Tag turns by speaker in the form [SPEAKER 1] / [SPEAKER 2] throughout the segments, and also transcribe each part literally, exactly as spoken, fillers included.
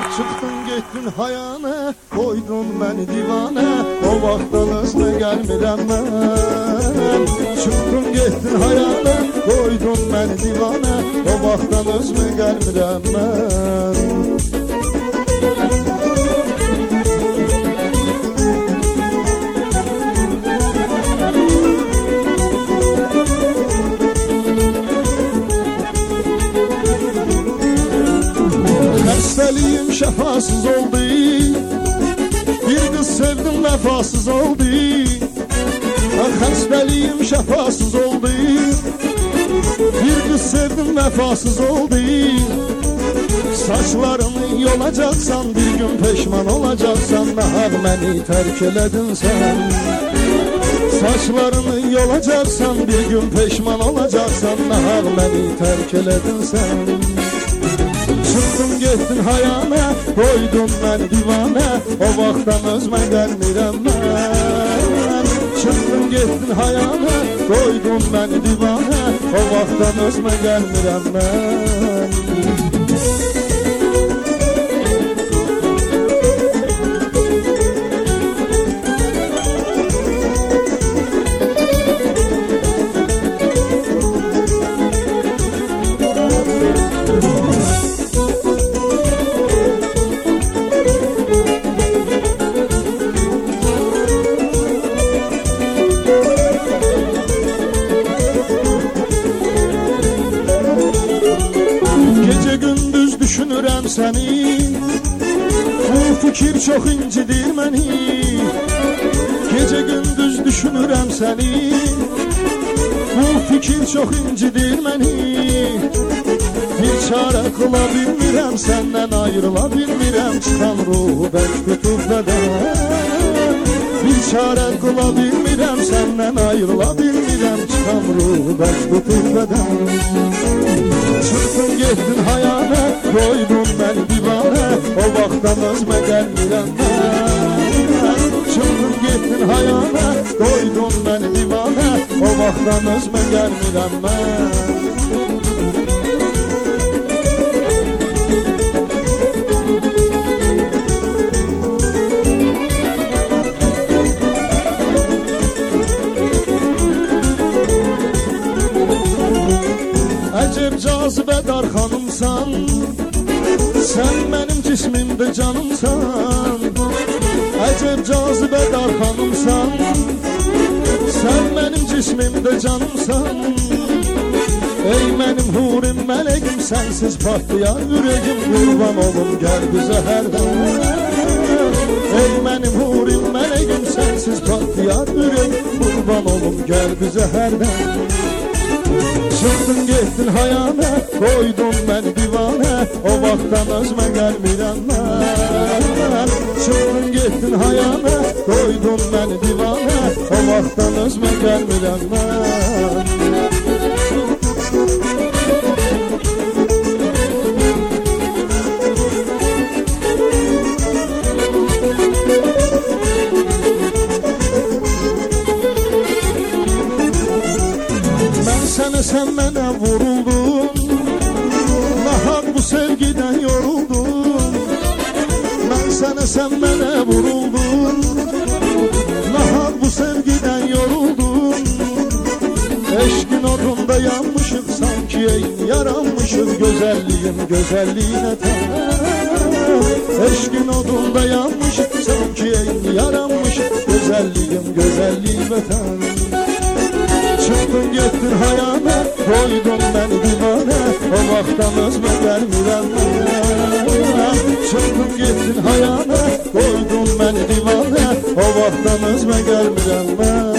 [SPEAKER 1] Çıktın getdin hayana, koydun beni divane. O vaxtdan özünə gəlmirəm mən. Çıktın getdin hayana, koydun beni divane. O vaxtdan özünə gəlmirəm mən. Xəstəliyim şəfasız oldu, bir qız sevdim vəfasız oldu. Xəstəliyim şəfasız oldu, bir qız sevdim vəfasız oldu. Saçlarını yolacaqsan, bir gün peşman olacaqsan. Nahaq məni tərk elədin sən. Saçlarını yolacaqsan, bir gün peşman olacaqsan. Nahaq məni tərk elədin sən. Çıktın getdin hayana, koydun beni divane. O vaxtdan özümə gəlmirəm mən. Çıktın getdin hayana, koydun beni divane. O vaxtdan özümə gəlmirəm mən. Düşünürəm səni, bu fikir çox incidir məni. Gecə gündüz düşünürəm səni, bu fikir çox incidir məni. Bir çarə qıla bilmirəm, səndən ayrıla bilmirəm. Çıxan ruhu bərk tutub bədən. Bir çarə qıla bilmirəm, səndən ayrıla bilmirəm. Çıxan ruhu bərk tutub bədən. Çıktın getdin hayana, koydun beni divane. O vaxtdan özümə gəlmirəm mən. Çıktın getdin hayana, koydun beni divane. O vaxtdan özümə gəlmirəm mən. Əcəb cazibədar xanımsan, sən mənim cismimdə canımsan. Əcəb cazibədar xanımsan, sən mənim cismimdə canımsan. Ey mənim hurim mələkim, sənsiz partlayar ürəyim. Qurban olum gəl bizə hərdən. Ey mənim hurim mələkim, sənsiz partlayar ürəyim. Qurban olum gəl bizə hərdən. Çıktın getdin hayana, koydun beni divane. O vaxtdan özümə gəlmirəm mən. Çıktın getdin hayana, koydun beni divane. O vaxtdan özümə gəlmirəm mən. Sənə sən mənə vuruldun, nahaq bu sevgidən yoruldun. Mən sənə sən mənə vuruldun, nahaq bu sevgidən yoruldun. Eşqin odunda yanmışıq, sanki eyni yaranmışıq. Gözəlliyin gözəlliyinə tən. Eşqin odunda yanmışıq, sanki eyni yaranmışıq. Gözəlliyin gözəlliyinə tən. Çıktın getdin hayana, koydun beni divane. O vaxtdan özümə gəlmirəm mən. Çıktın getdin hayana, koydun beni divane. O vaxtdan özümə gəlmirəm mən.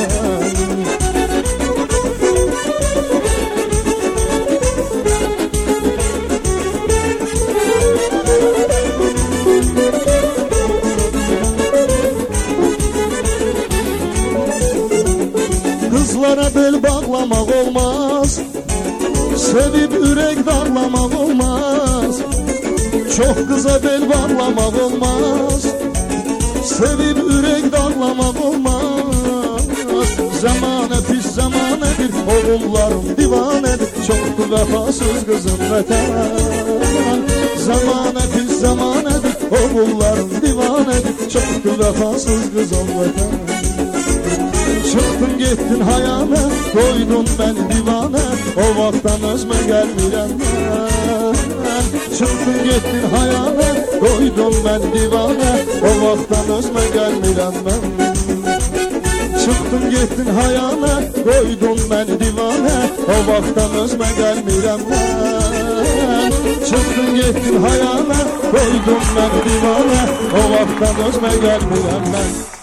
[SPEAKER 1] Kızlara bel bağlamaq olmaz, sevib ürək dağlamaq olmaz. Çox qıza bel bağlamaq olmaz, sevib ürək dağlamaq olmaz. Zamanə pis zamanədir, oğullarım divanədir. Çoxdur vəfasız qızım vətən. Zamanə pis zamanədir, qulların divanədir. Çoxdur vəfasız qız ol vətən. Çıxdın getdin hayana, qoydun məni divanə. O vaxtdan özmə gəlmirəm mən. Çıxdın getdin hayana, qoydun məni divanə. O vaxtdan özmə gəlmirəm mən. Çıxdın getdin hayana, qoydun məni divanə. O vaxtdan özmə gəlmirəm mən. Çıxdın getdin hayana, qoydun məni divanə. O vaxtdan özmə gəlmirəm mən.